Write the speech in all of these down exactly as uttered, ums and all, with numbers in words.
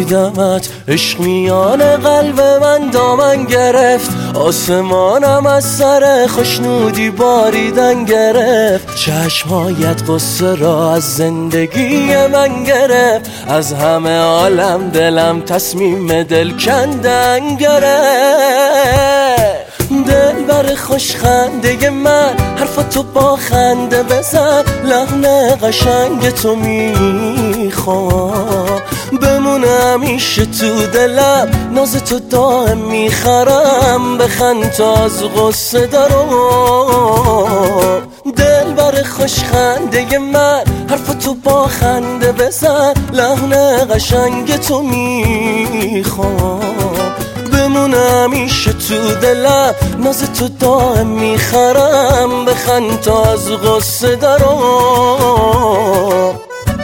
دیدمت عشق میان قلب من دامن گرفت، آسمانم از سر خوشنودی باریدن گرفت، چشمهایت قصه را از زندگی من گرفت، از همه عالم دلم تصمیم دل کندن گرفت. دل بر خوش خنده من حرفتو با خنده بزن، لحن قشنگ تو میخوام بمونه همیشه تو دلم، ناز تو دائم میخرم بخند تا از غصه دارم. دل بر خوش خنده من حرفتو با خنده بزن، لحن قشنگ تو میخوام بمونه همیشه تو دلم، ناز تو دائم میخرم بخند تا از غصه دارم.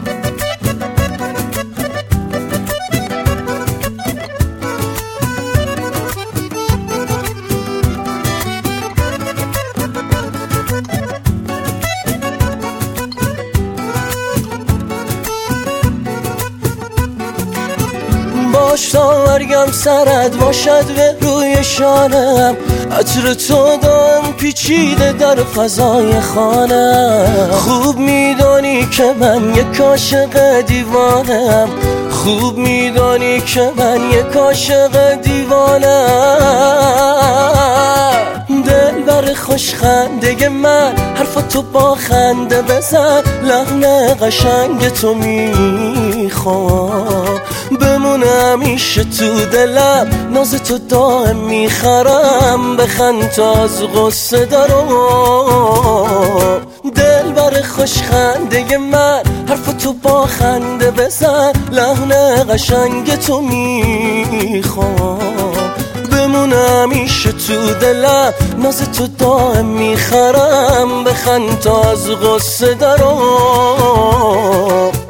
باش تا مرگم سرت باشد به روی شانم، عطر تو دام پیچیده در فضای خانم. خوب میدانی که من یک عاشق دیوانم، خوب میدانی که من یک عاشق دیوانم. دل بر خوش خنده من حرفتو با خنده بزن، لحن قشنگ تو میخوام بمونه همیشه تو دلم، ناز تو دائم میخرم بخند تا از غصه دارم. دل بر خوش خنده من حرفتو با خنده بزن، لحن قشنگ تو میخوام بمونه همیشه تو دلم، ناز تو دائم میخرم بخند تا از غصه دارم.